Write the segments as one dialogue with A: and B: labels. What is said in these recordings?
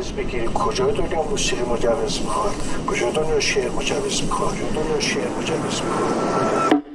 A: مجوز بگیری کجای دنیا موسیقی مجوز میخواد، کجای دنیا شعر مجوز میخواد، کجای دنیا شعر مجوز میخواد.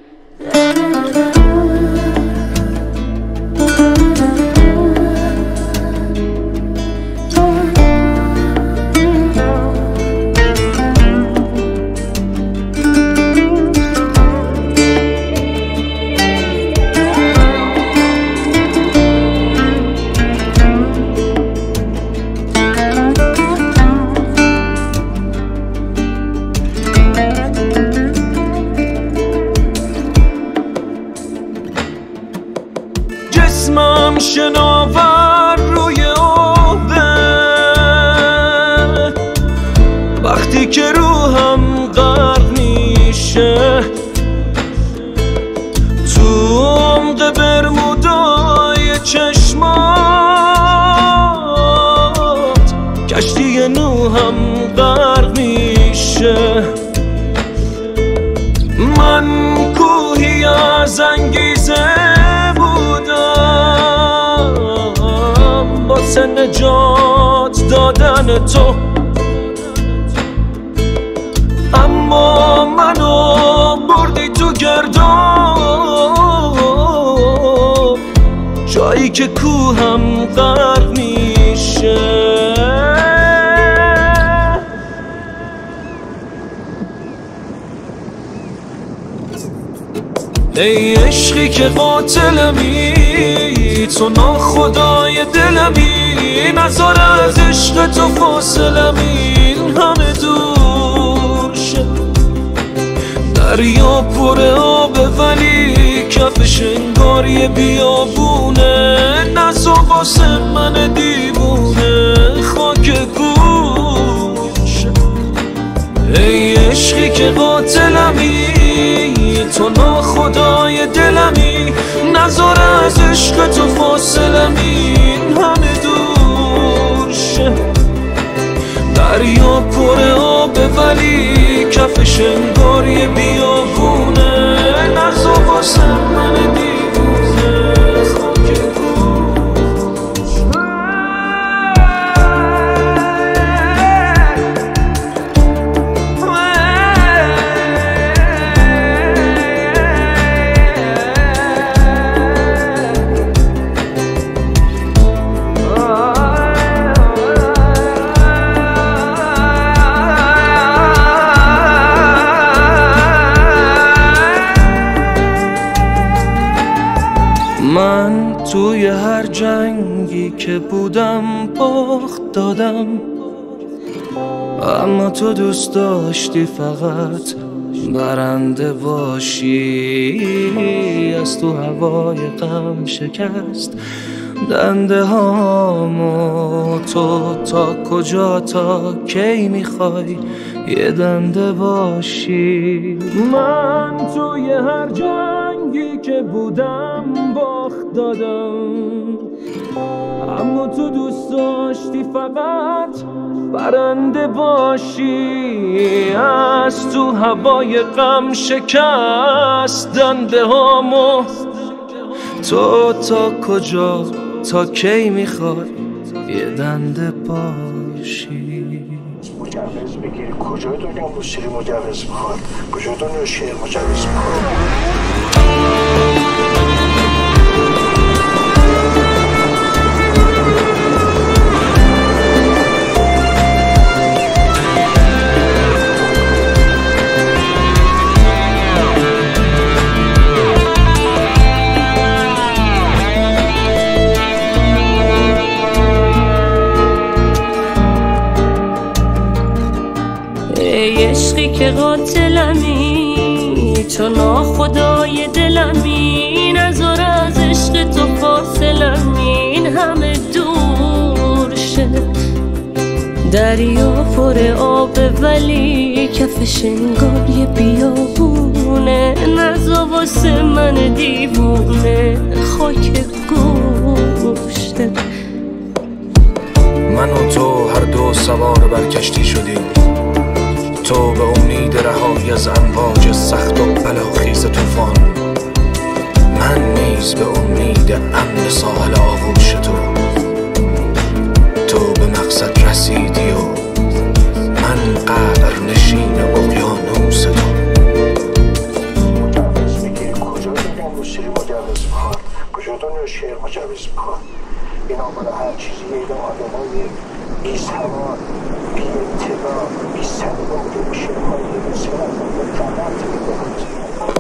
B: جسمم شناور روی آبه، وقتی که روحم غرق میشه تو عمق برمودای چشمات، کشتی نوحم غرق میشه. من کوهی از انگیزه واسه نجات دادن تو، اما منو بردی تو گرداب، جایی که کوهم غرق میشه. ای عشقی که قاتلمی، تو ناخدای دلمی، نذار از عشق تو فاصلمی همه دور شه. دریا پر آبه ولی کفش انگار یه بیابونه، نزا واسه من دیوونه خاک گوش. ای عشقی که قاتلمی، تو ناخدای دلمی، نذار از عشق تو فاصلمی همه دور شه. دریا پر آبه ولی کفش انگار یه بیابونه، نذار واسه من دیوونه خاک من توی هر جنگی که بودم باخت دادم، اما تو دوست داشتی فقط برنده باشی. از تو هوای غم شکست دنده هامو، تو تا کجا تا کی میخوای یه دنده باشی. من توی هر جنگی که بودم باخت دادم، اما تو دوست داشتی فقط برنده باشی. از تو هوای غم شکست دنده هامو، تو تا کجا تا کی میخوای یه دنده باشی.
A: مجوز بگیری کجای دنیا موسیقی مجوز میخواد، کجای دنیا شعر مجوز میخواد.
C: ای عشقی که قاتلمی، تو ناخدای دلمی، نذار از عشق تو فاصلمی همه دور شه. دریا پر آبه ولی کفش انگار یه بیابونه، نذار واسه من دیوونه خاک گوشته.
D: من و تو هر دو سوار بر کشتی شدیم، تو به امید رهایی از امواج سخت و بلاخیز طوفان، من نیز به امید امن ساحل آغوش تو به مقصد رسیدی و من قبر نشین اقیانوس تو.
A: مجوز میگیر کجا بگم موسیقی مجوز میخواد، کجا دنیا شعر مجوز میخواد. اینا برای هر چیزی اینا آدمای بی سواد، بی اطلاع، بی سلیقه شعرهای موسیقی از اون فقط میگه